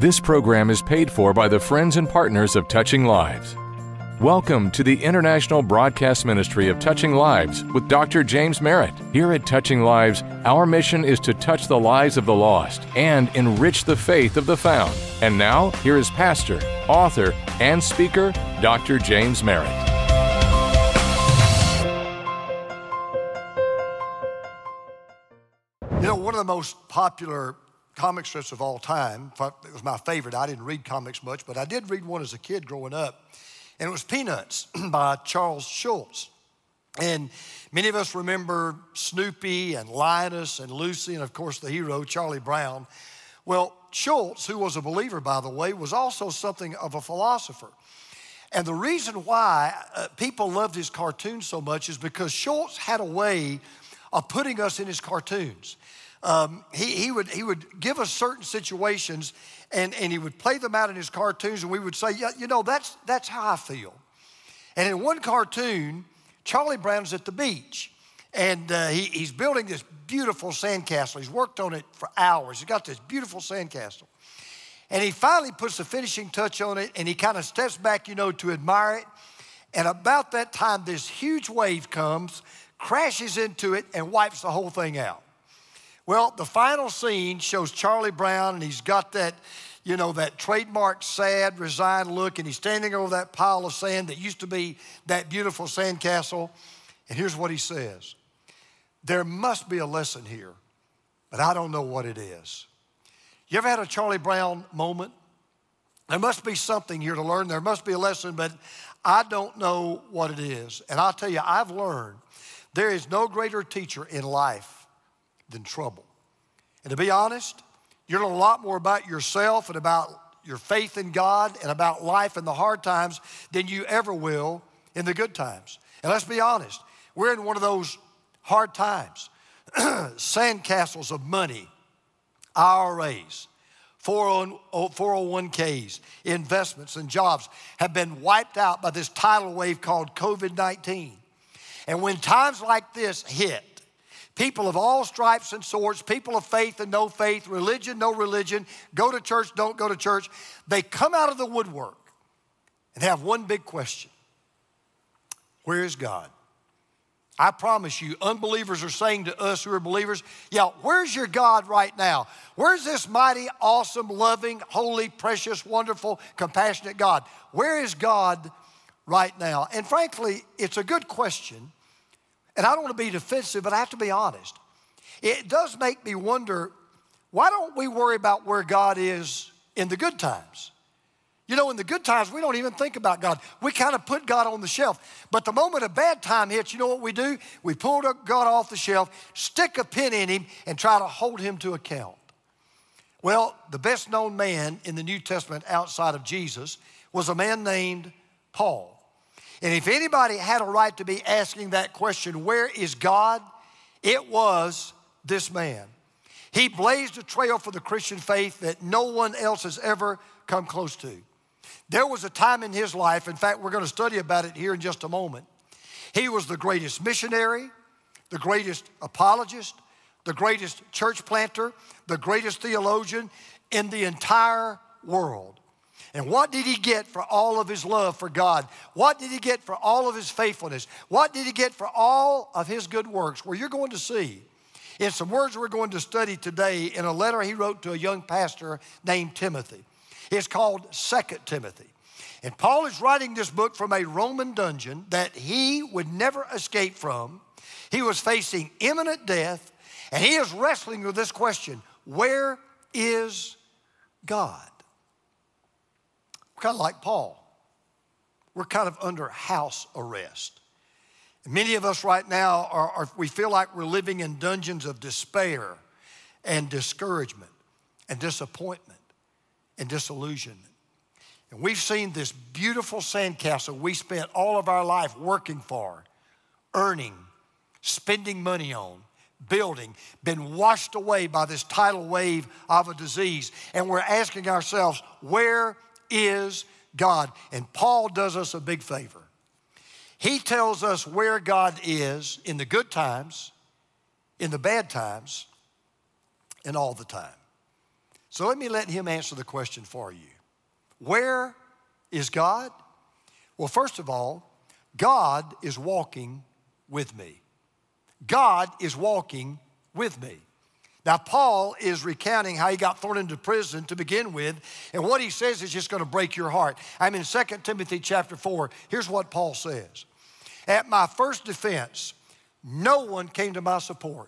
This program is paid for by the friends and partners of Touching Lives. Welcome to the International Broadcast Ministry of Touching Lives with Dr. James Merritt. Here at Touching Lives, our mission is to touch the lives of the lost and enrich the faith of the found. And now, here is pastor, author, and speaker, Dr. James Merritt. You know, one of the most popular comic strips of all time, it was my favorite. I didn't read comics much, but I did read one as a kid growing up, and it was Peanuts by Charles Schulz. And many of us remember Snoopy and Linus and Lucy and, of course, the hero, Charlie Brown. Well, Schulz, who was a believer, by the way, was also something of a philosopher. And the reason why people loved his cartoons so much is because Schulz had a way of putting us in his cartoons. He would give us certain situations and he would play them out in his cartoons, and we would say, yeah, you know, that's how I feel. And in one cartoon, Charlie Brown's at the beach, and he's building this beautiful sandcastle. He's worked on it for hours. He's got this beautiful sandcastle. And he finally puts the finishing touch on it, and he kind of steps back, you know, to admire it. And about that time, this huge wave comes, crashes into it, and wipes the whole thing out. Well, the final scene shows Charlie Brown, and he's got that, you know, that trademark sad, resigned look, and he's standing over that pile of sand that used to be that beautiful sandcastle. And here's what he says: there must be a lesson here, but I don't know what it is. You ever had a Charlie Brown moment? There must be something here to learn. There must be a lesson, but I don't know what it is. And I'll tell you, I've learned there is no greater teacher in life than trouble. And to be honest, you learn a lot more about yourself and about your faith in God and about life in the hard times than you ever will in the good times. And let's be honest, we're in one of those hard times. Sandcastles of money, IRAs, 401ks, investments and jobs have been wiped out by this tidal wave called COVID-19. And when times like this hit, people of all stripes and sorts, people of faith and no faith, religion, no religion, go to church, don't go to church, they come out of the woodwork and have one big question: where is God? I promise you, unbelievers are saying to us who are believers, yeah, where's your God right now? Where's this mighty, awesome, loving, holy, precious, wonderful, compassionate God? Where is God right now? And frankly, it's a good question. And I don't want to be defensive, but I have to be honest. It does make me wonder, why don't we worry about where God is in the good times? You know, in the good times, we don't even think about God. We kind of put God on the shelf. But the moment a bad time hits, you know what we do? We pull God off the shelf, stick a pin in him, and try to hold him to account. Well, the best known man in the New Testament outside of Jesus was a man named Paul. And if anybody had a right to be asking that question, where is God? It was this man. He blazed a trail for the Christian faith that no one else has ever come close to. There was a time in his life, in fact, we're going to study about it here in just a moment. He was the greatest missionary, the greatest apologist, the greatest church planter, the greatest theologian in the entire world. And what did he get for all of his love for God? What did he get for all of his faithfulness? What did he get for all of his good works? Well, you're going to see in some words we're going to study today in a letter he wrote to a young pastor named Timothy. It's called 2 Timothy. And Paul is writing this book from a Roman dungeon that he would never escape from. He was facing imminent death, and he is wrestling with this question: where is God? Kind of like Paul. We're kind of under house arrest. Many of us right now we feel like we're living in dungeons of despair and discouragement and disappointment and disillusionment. And we've seen this beautiful sandcastle we spent all of our life working for, earning, spending money on, building, been washed away by this tidal wave of a disease. And we're asking ourselves, where is God? And Paul does us a big favor. He tells us where God is in the good times, in the bad times, and all the time. So let him answer the question for you. Where is God? Well, first of all, God is walking with me. God is walking with me. Now, Paul is recounting how he got thrown into prison to begin with, and what he says is just going to break your heart. I'm in 2 Timothy chapter 4. Here's what Paul says. At my first defense, no one came to my support.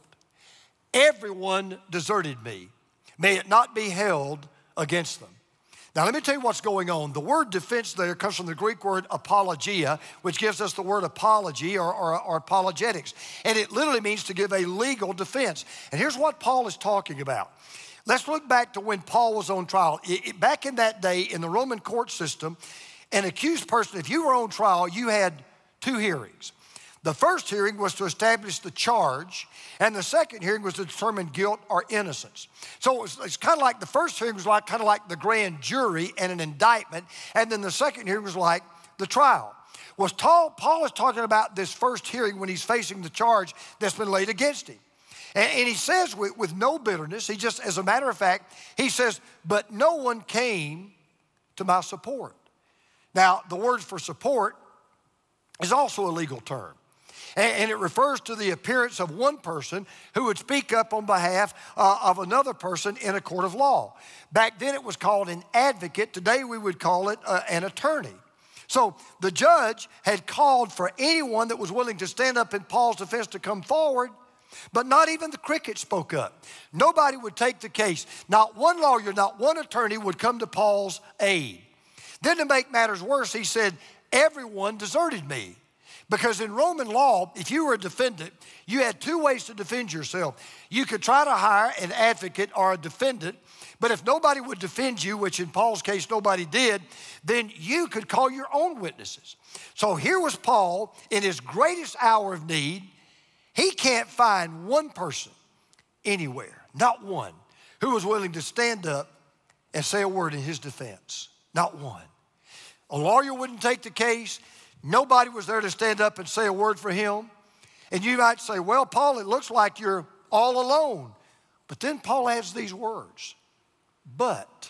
Everyone deserted me. May it not be held against them. Now, let me tell you what's going on. The word defense there comes from the Greek word apologia, which gives us the word apology or apologetics. And it literally means to give a legal defense. And here's what Paul is talking about. Let's look back to when Paul was on trial. Back in that day, in the Roman court system, an accused person, if you were on trial, you had two hearings. The first hearing was to establish the charge, and the second hearing was to determine guilt or innocence. So it's kind of like the first hearing was kind of like the grand jury and an indictment, and then the second hearing was like the trial. Paul is talking about this first hearing when he's facing the charge that's been laid against him. And he says with no bitterness, he just, as a matter of fact, he says, but no one came to my support. Now, the word for support is also a legal term. And it refers to the appearance of one person who would speak up on behalf of another person in a court of law. Back then it was called an advocate. Today we would call it an attorney. So the judge had called for anyone that was willing to stand up in Paul's defense to come forward, but not even the crickets spoke up. Nobody would take the case. Not one lawyer, not one attorney would come to Paul's aid. Then to make matters worse, he said, everyone deserted me. Because in Roman law, if you were a defendant, you had two ways to defend yourself. You could try to hire an advocate or a defendant, but if nobody would defend you, which in Paul's case nobody did, then you could call your own witnesses. So here was Paul in his greatest hour of need. He can't find one person anywhere, not one, who was willing to stand up and say a word in his defense. Not one. A lawyer wouldn't take the case. Nobody was there to stand up and say a word for him. And you might say, well, Paul, it looks like you're all alone. But then Paul adds these words. But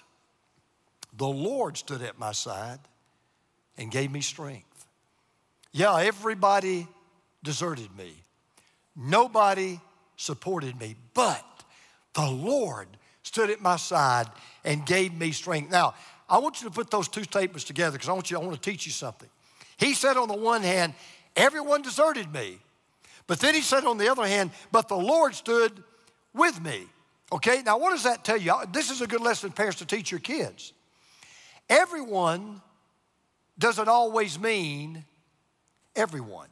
the Lord stood at my side and gave me strength. Yeah, everybody deserted me. Nobody supported me. But the Lord stood at my side and gave me strength. Now, I want you to put those two statements together because I want to teach you something. He said on the one hand, everyone deserted me. But then he said on the other hand, but the Lord stood with me. Okay, now what does that tell you? This is a good lesson, parents, to teach your kids. Everyone doesn't always mean everyone.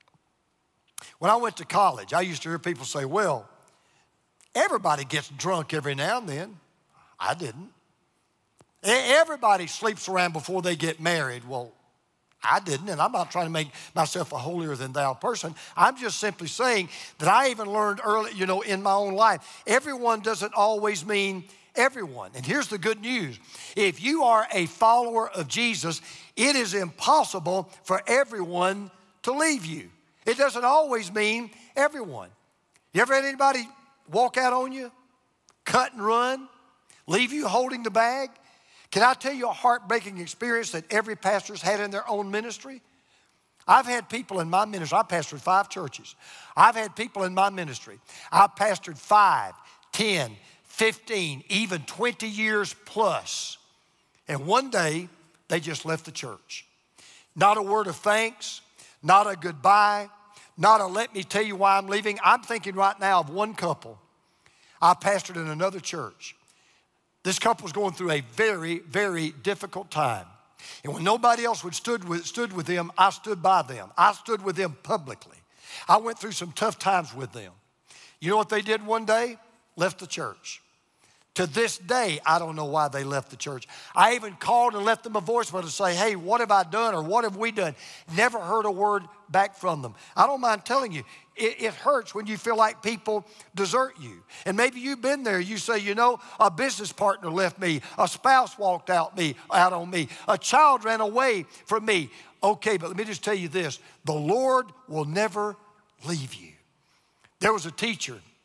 When I went to college, I used to hear people say, well, everybody gets drunk every now and then. I didn't. Everybody sleeps around before they get married. Well, I didn't, and I'm not trying to make myself a holier than thou person. I'm just simply saying that I even learned early, in my own life, everyone doesn't always mean everyone. And here's the good news. If you are a follower of Jesus, it is impossible for everyone to leave you. It doesn't always mean everyone. You ever had anybody walk out on you, cut and run, leave you holding the bag? Can I tell you a heartbreaking experience that every pastor's had in their own ministry? I've had people in my ministry. I pastored 5 churches. I've had people in my ministry. I've pastored 5, 10, 15, even 20 years plus. And one day, they just left the church. Not a word of thanks, not a goodbye, not a let me tell you why I'm leaving. I'm thinking right now of one couple. I pastored in another church. This couple was going through a very, very difficult time. And when nobody else stood with them, I stood by them. I stood with them publicly. I went through some tough times with them. You know what they did one day? Left the church. To this day, I don't know why they left the church. I even called and left them a voicemail to say, hey, what have I done or what have we done? Never heard a word back from them. I don't mind telling you, it hurts when you feel like people desert you. And maybe you've been there. You say, a business partner left me. A spouse walked out on me. A child ran away from me. Okay, but let me just tell you this. The Lord will never leave you. There was a teacher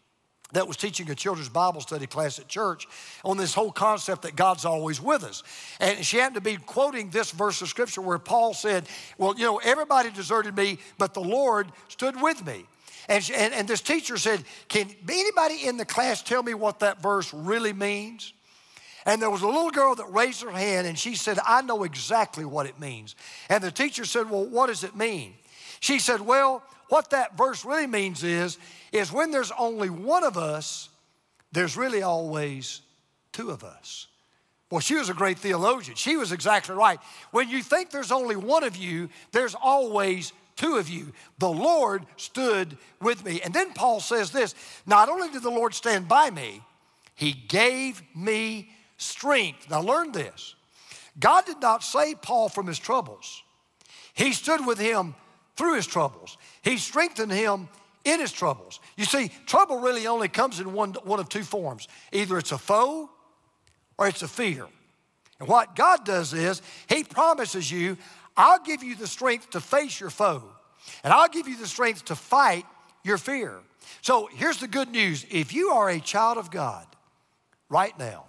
that was teaching a children's Bible study class at church on this whole concept that God's always with us. And she happened to be quoting this verse of scripture where Paul said, well, you know, everybody deserted me, but the Lord stood with me. And this teacher said, can anybody in the class tell me what that verse really means? And there was a little girl that raised her hand and she said, I know exactly what it means. And the teacher said, well, what does it mean? She said, well, what that verse really means is when there's only one of us, there's really always two of us. Well, she was a great theologian. She was exactly right. When you think there's only one of you, there's always two of you. The Lord stood with me. And then Paul says this, not only did the Lord stand by me, he gave me strength. Now learn this. God did not save Paul from his troubles. He stood with him through his troubles. He strengthened him in his troubles. You see, trouble really only comes in one of two forms. Either it's a foe or it's a fear. And what God does is he promises you, I'll give you the strength to face your foe, and I'll give you the strength to fight your fear. So here's the good news. If you are a child of God right now,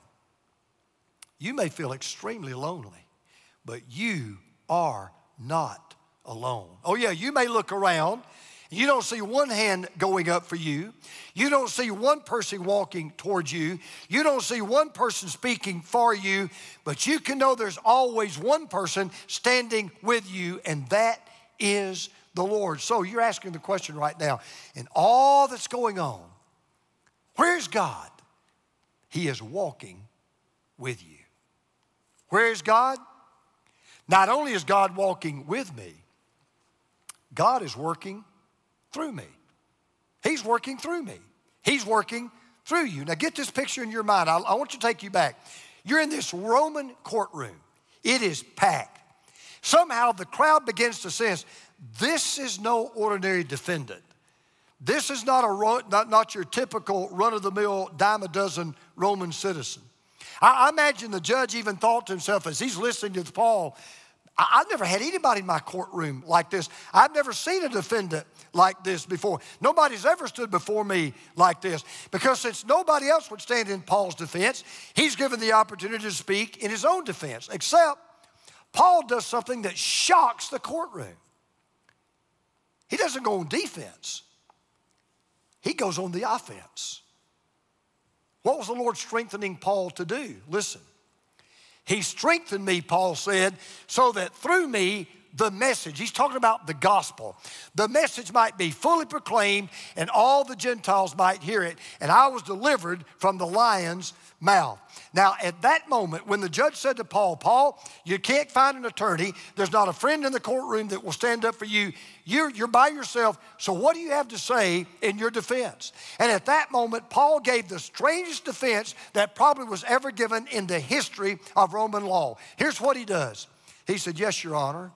you may feel extremely lonely, but you are not alone. Oh yeah, you may look around. You don't see one hand going up for you. You don't see one person walking towards you. You don't see one person speaking for you, but you can know there's always one person standing with you, and that is the Lord. So you're asking the question right now, in all that's going on, where's God? He is walking with you. Where is God? Not only is God walking with me, God is working through me. He's working through me. He's working through you. Now get this picture in your mind. I want to take you back. You're in this Roman courtroom. It is packed. Somehow the crowd begins to sense, this is no ordinary defendant. This is not your typical run-of-the-mill dime-a-dozen Roman citizen. I imagine the judge even thought to himself as he's listening to Paul, I've never had anybody in my courtroom like this. I've never seen a defendant like this before. Nobody's ever stood before me like this. Because since nobody else would stand in Paul's defense, he's given the opportunity to speak in his own defense. Except Paul does something that shocks the courtroom. He doesn't go on defense. He goes on the offense. What was the Lord strengthening Paul to do? Listen. He strengthened me, Paul said, so that through me, the message, he's talking about the gospel, the message might be fully proclaimed and all the Gentiles might hear it. And I was delivered from the lion's mouth. Now, at that moment, when the judge said to Paul, Paul, you can't find an attorney. There's not a friend in the courtroom that will stand up for you. You're by yourself. So what do you have to say in your defense? And at that moment, Paul gave the strangest defense that probably was ever given in the history of Roman law. Here's what he does. He said, yes, Your Honor,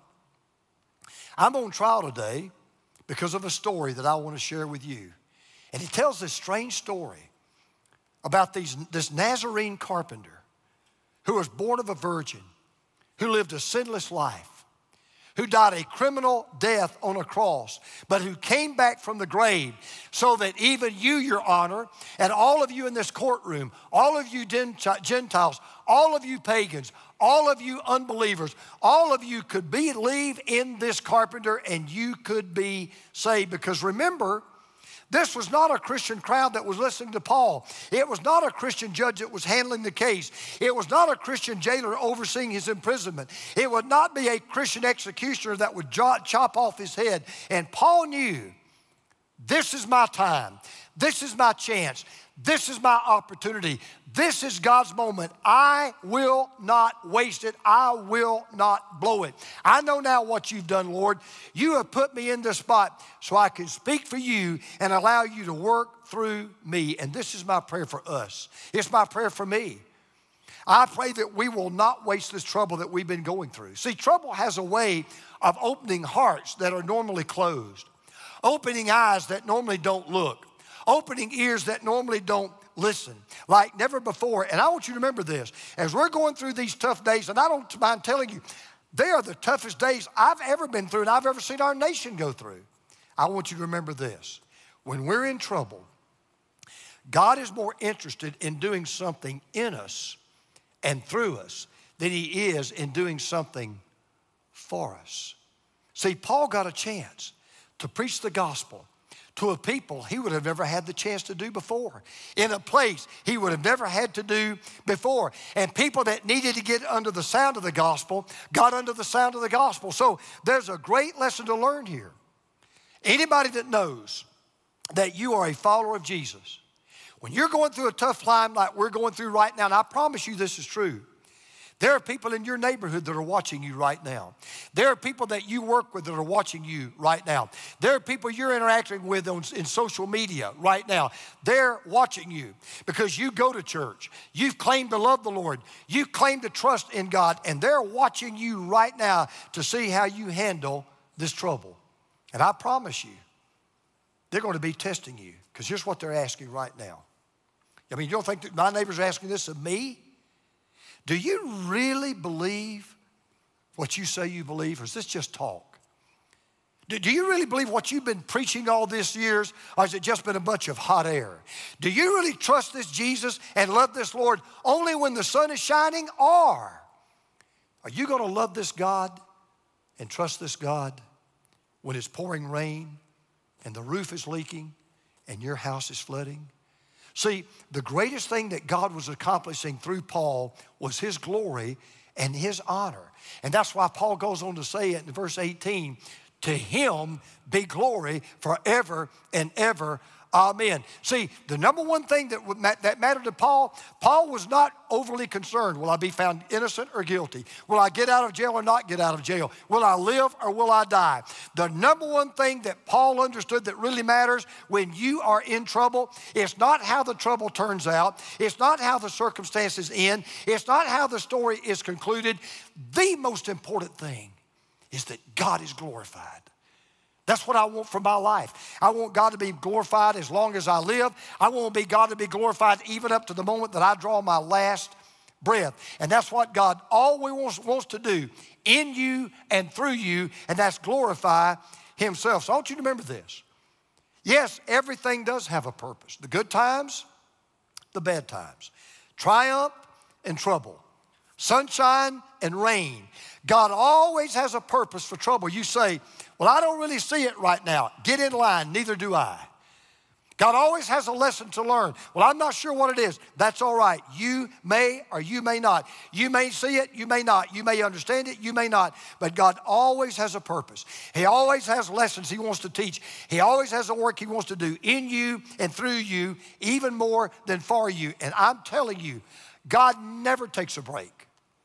I'm on trial today because of a story that I want to share with you. And he tells this strange story about this Nazarene carpenter who was born of a virgin, who lived a sinless life, who died a criminal death on a cross, but who came back from the grave so that even you, Your Honor, and all of you in this courtroom, all of you Gentiles, all of you pagans, all of you unbelievers, all of you could believe in this carpenter and you could be saved. Because remember, this was not a Christian crowd that was listening to Paul. It was not a Christian judge that was handling the case. It was not a Christian jailer overseeing his imprisonment. It would not be a Christian executioner that would chop off his head. And Paul knew, this is my time. This is my chance. This is my opportunity. This is God's moment. I will not waste it. I will not blow it. I know now what you've done, Lord. You have put me in this spot so I can speak for you and allow you to work through me. And this is my prayer for us. It's my prayer for me. I pray that we will not waste this trouble that we've been going through. See, trouble has a way of opening hearts that are normally closed, opening eyes that normally don't look, opening ears that normally don't listen like never before. And I want you to remember this. As we're going through these tough days, and I don't mind telling you, they are the toughest days I've ever been through and I've ever seen our nation go through. I want you to remember this. When we're in trouble, God is more interested in doing something in us and through us than he is in doing something for us. See, Paul got a chance to preach the gospel to a people he would have never had the chance to do before, in a place he would have never had to do before. And people that needed to get under the sound of the gospel got under the sound of the gospel. So there's a great lesson to learn here. Anybody that knows that you are a follower of Jesus, when you're going through a tough time like we're going through right now, and I promise you this is true, there are people in your neighborhood that are watching you right now. There are people that you work with that are watching you right now. There are people you're interacting with in social media right now. They're watching you because you go to church. You've claimed to love the Lord. You've claimed to trust in God, and they're watching you right now to see how you handle this trouble. And I promise you, they're going to be testing you because here's what they're asking right now. I mean, you don't think that my neighbors are asking this of me? Do you really believe what you say you believe, or is this just talk? Do you really believe what you've been preaching all these years, or has it just been a bunch of hot air? Do you really trust this Jesus and love this Lord only when the sun is shining, or are you going to love this God and trust this God when it's pouring rain and the roof is leaking and your house is flooding? See, the greatest thing that God was accomplishing through Paul was his glory and his honor. And that's why Paul goes on to say it in verse 18, to him be glory forever and ever. Amen. See, the number one thing that mattered to Paul was not overly concerned. Will I be found innocent or guilty? Will I get out of jail or not get out of jail? Will I live or will I die? The number one thing that Paul understood that really matters when you are in trouble, it's not how the trouble turns out. It's not how the circumstances end. It's not how the story is concluded. The most important thing is that God is glorified. That's what I want for my life. I want God to be glorified as long as I live. I want God to be glorified even up to the moment that I draw my last breath. And that's what God always wants to do in you and through you, and that's glorify himself. So I want you to remember this. Yes, everything does have a purpose. The good times, the bad times. Triumph and trouble. Sunshine and rain. God always has a purpose for trouble. You say, well, I don't really see it right now. Get in line, neither do I. God always has a lesson to learn. Well, I'm not sure what it is. That's all right. You may or you may not. You may see it, you may not. You may understand it, you may not. But God always has a purpose. He always has lessons he wants to teach. He always has a work he wants to do in you and through you, even more than for you. And I'm telling you, God never takes a break.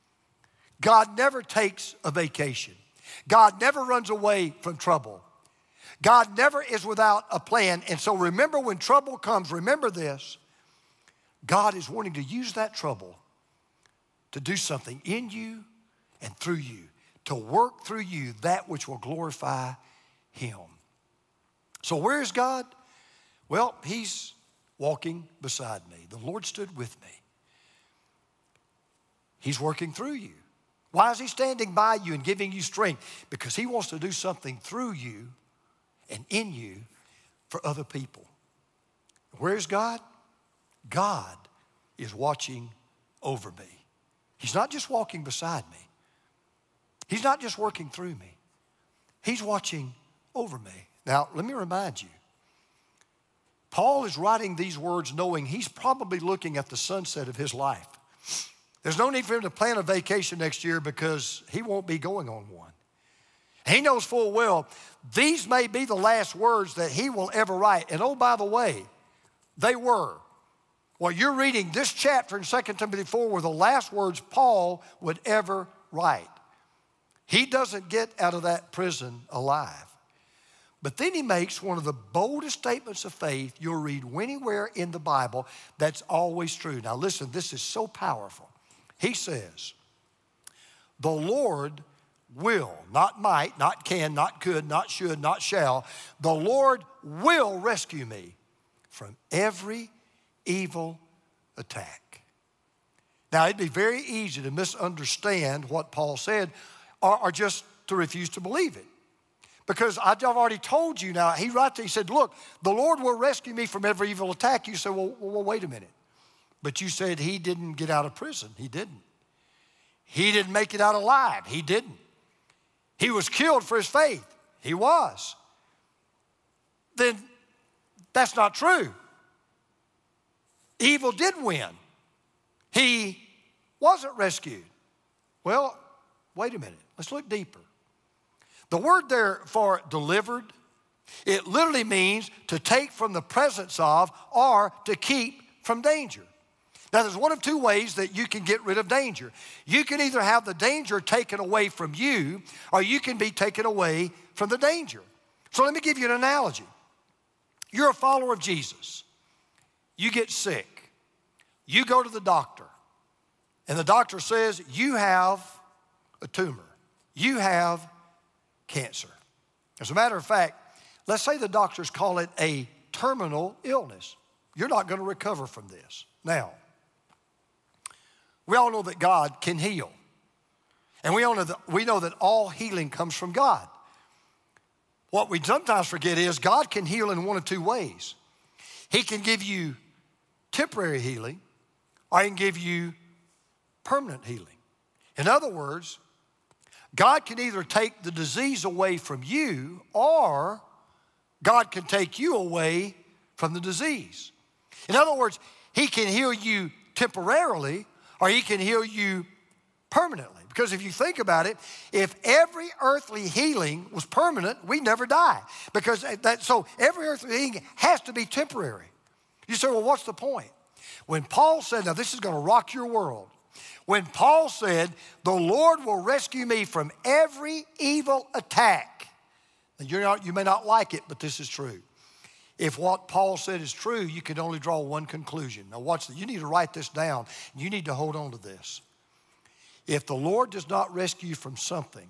God never takes a vacation. God never runs away from trouble. God never is without a plan. And so remember, when trouble comes, remember this. God is wanting to use that trouble to do something in you and through you, to work through you that which will glorify him. So where is God? Well, he's walking beside me. The Lord stood with me. He's working through you. Why is he standing by you and giving you strength? Because he wants to do something through you and in you for other people. Where's God? God is watching over me. He's not just walking beside me. He's not just working through me. He's watching over me. Now, let me remind you, Paul is writing these words knowing he's probably looking at the sunset of his life. There's no need for him to plan a vacation next year because he won't be going on one. He knows full well these may be the last words that he will ever write. And oh, by the way, they were. Well, you're reading this chapter in 2 Timothy 4 were the last words Paul would ever write. He doesn't get out of that prison alive. But then he makes one of the boldest statements of faith you'll read anywhere in the Bible that's always true. Now listen, this is so powerful. He says, the Lord will, not might, not can, not could, not should, not shall. The Lord will rescue me from every evil attack. Now, it'd be very easy to misunderstand what Paul said or just to refuse to believe it. Because I've already told you now, he said, look, the Lord will rescue me from every evil attack. You said, well, wait a minute. But you said he didn't get out of prison. He didn't. He didn't make it out alive. He didn't. He was killed for his faith. He was. Then that's not true. Evil did win. He wasn't rescued. Well, wait a minute. Let's look deeper. The word there for delivered, it literally means to take from the presence of or to keep from danger. Now, there's one of two ways that you can get rid of danger. You can either have the danger taken away from you, or you can be taken away from the danger. So let me give you an analogy. You're a follower of Jesus. You get sick. You go to the doctor, and the doctor says, you have a tumor. You have cancer. As a matter of fact, let's say the doctors call it a terminal illness. You're not going to recover from this. Now, we all know that God can heal. And we know that all healing comes from God. What we sometimes forget is God can heal in one of two ways. He can give you temporary healing, or he can give you permanent healing. In other words, God can either take the disease away from you, or God can take you away from the disease. In other words, he can heal you temporarily, or he can heal you permanently. Because if you think about it, if every earthly healing was permanent, we never die. So every earthly healing has to be temporary. You say, well, what's the point? When Paul said, now this is going to rock your world. When Paul said, the Lord will rescue me from every evil attack. Now, you may not like it, but this is true. If what Paul said is true, you can only draw one conclusion. Now watch this. You need to write this down. You need to hold on to this. If the Lord does not rescue you from something,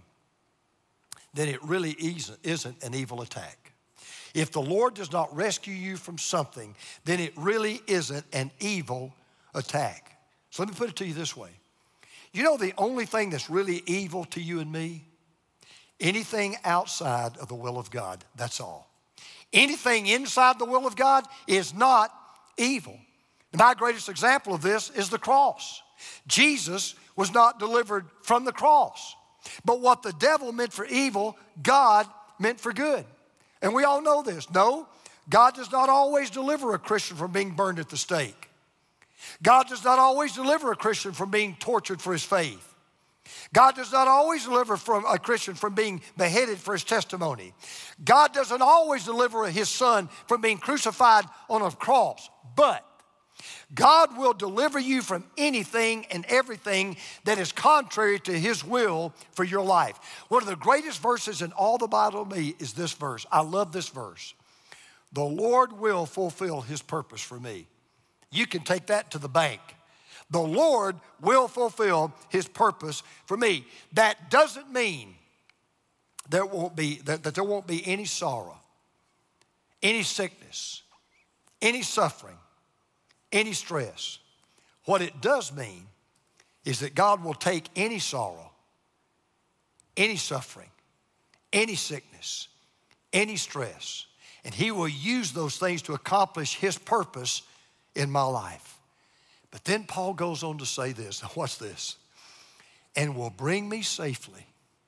then it really isn't an evil attack. If the Lord does not rescue you from something, then it really isn't an evil attack. So let me put it to you this way. You know the only thing that's really evil to you and me? Anything outside of the will of God, that's all. Anything inside the will of God is not evil. My greatest example of this is the cross. Jesus was not delivered from the cross. But what the devil meant for evil, God meant for good. And we all know this. No, God does not always deliver a Christian from being burned at the stake. God does not always deliver a Christian from being tortured for his faith. God does not always deliver a Christian from being beheaded for his testimony. God doesn't always deliver his son from being crucified on a cross. But God will deliver you from anything and everything that is contrary to his will for your life. One of the greatest verses in all the Bible to me is this verse. I love this verse. The Lord will fulfill his purpose for me. You can take that to the bank. The Lord will fulfill his purpose for me. That doesn't mean there won't be any sorrow, any sickness, any suffering, any stress. What it does mean is that God will take any sorrow, any suffering, any sickness, any stress, and he will use those things to accomplish his purpose in my life. But then Paul goes on to say this. Now watch this. And will bring me safely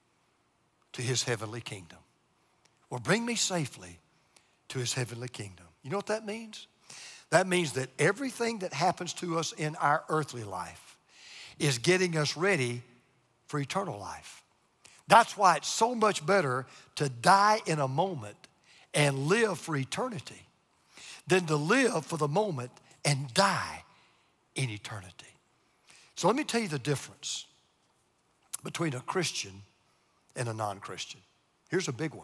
to his heavenly kingdom. Will bring me safely to his heavenly kingdom. You know what that means? That means that everything that happens to us in our earthly life is getting us ready for eternal life. That's why it's so much better to die in a moment and live for eternity than to live for the moment and die in eternity. So let me tell you the difference between a Christian and a non-Christian. Here's a big one.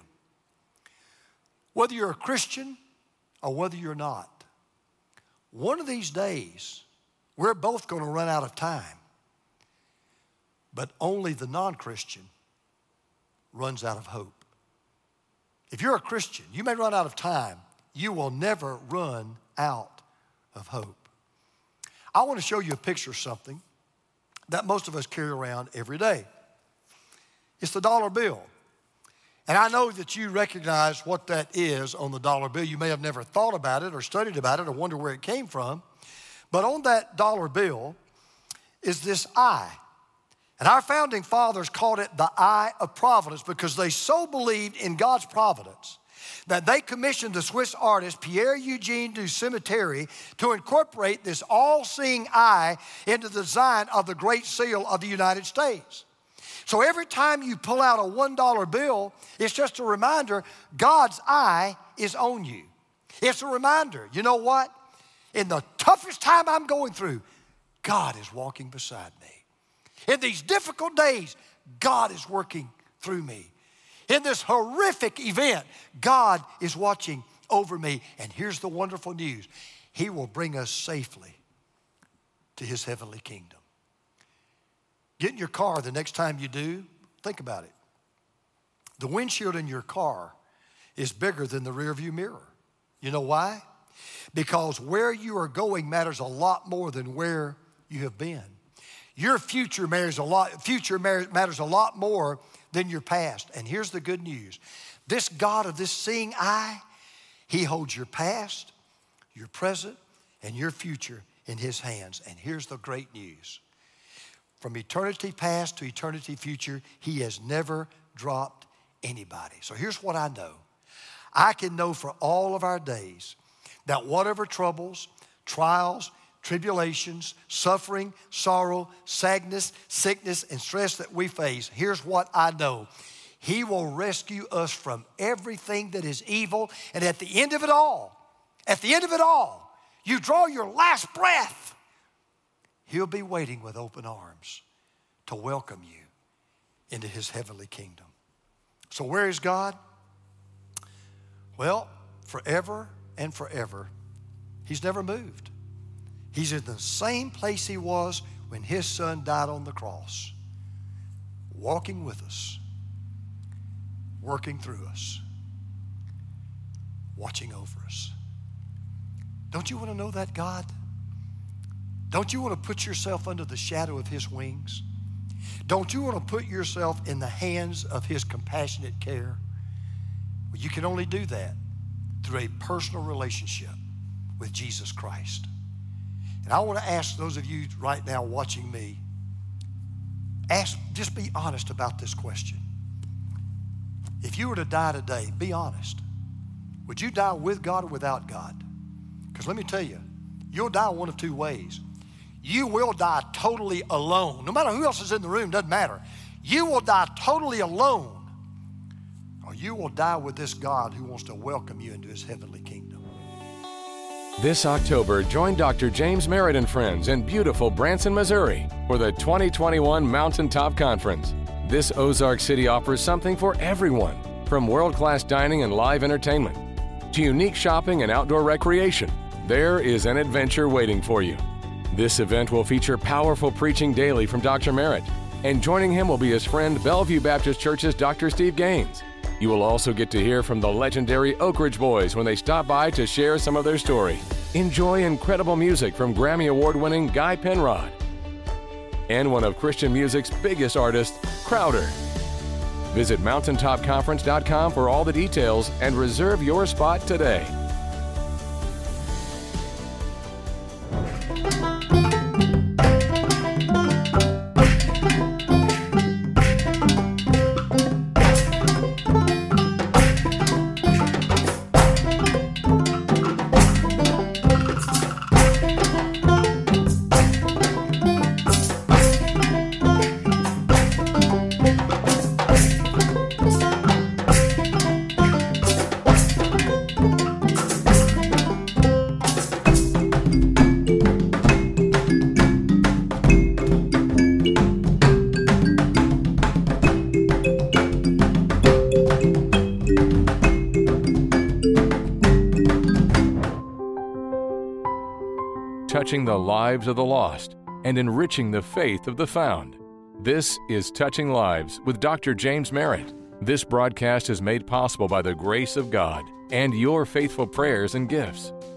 Whether you're a Christian or whether you're not, one of these days, we're both going to run out of time. But only the non-Christian runs out of hope. If you're a Christian, you may run out of time. You will never run out of hope. I want to show you a picture of something that most of us carry around every day. It's the dollar bill. And I know that you recognize what that is on the dollar bill. You may have never thought about it or studied about it or wonder where it came from. But on that dollar bill is this eye. And our founding fathers called it the eye of providence because they so believed in God's providence that they commissioned the Swiss artist Pierre-Eugène du Cemetery to incorporate this all-seeing eye into the design of the Great Seal of the United States. So every time you pull out a $1 bill, it's just a reminder God's eye is on you. It's a reminder, you know what? In the toughest time I'm going through, God is walking beside me. In these difficult days, God is working through me. In this horrific event, God is watching over me. And here's the wonderful news. He will bring us safely to His heavenly kingdom. Get in your car the next time you do, think about it. The windshield in your car is bigger than the rearview mirror. You know why? Because where you are going matters a lot more than where you have been. Your future matters a lot more than your past. And here's the good news. This God of this seeing eye, He holds your past, your present, and your future in His hands. And here's the great news. From eternity past to eternity future, He has never dropped anybody. So here's what I know. I can know for all of our days that whatever troubles, trials, tribulations, suffering, sorrow, sadness, sickness, and stress that we face, here's what I know. He will rescue us from everything that is evil. And at the end of it all, you draw your last breath, He'll be waiting with open arms to welcome you into His heavenly kingdom. So where is God? Well, forever and forever, He's never moved. He's in the same place He was when His Son died on the cross, walking with us, working through us, watching over us. Don't you want to know that God? Don't you want to put yourself under the shadow of His wings? Don't you want to put yourself in the hands of His compassionate care? Well, you can only do that through a personal relationship with Jesus Christ. And I want to ask those of you right now watching me, just be honest about this question. If you were to die today, be honest. Would you die with God or without God? Because let me tell you, you'll die one of two ways. You will die totally alone. No matter who else is in the room, doesn't matter. You will die totally alone, or you will die with this God who wants to welcome you into His heavenly kingdom. This October, join Dr. James Merritt and friends in beautiful Branson, Missouri for the 2021 Mountaintop Conference. This Ozark City offers something for everyone, from world-class dining and live entertainment to unique shopping and outdoor recreation. There is an adventure waiting for you. This event will feature powerful preaching daily from Dr. Merritt, and joining him will be his friend Bellevue Baptist Church's Dr. Steve Gaines. You will also get to hear from the legendary Oak Ridge Boys when they stop by to share some of their story. Enjoy incredible music from Grammy Award-winning Guy Penrod and one of Christian music's biggest artists, Crowder. Visit mountaintopconference.com for all the details and reserve your spot today. Touching the lives of the lost and enriching the faith of the found. This is Touching Lives with Dr. James Merritt. This broadcast is made possible by the grace of God and your faithful prayers and gifts.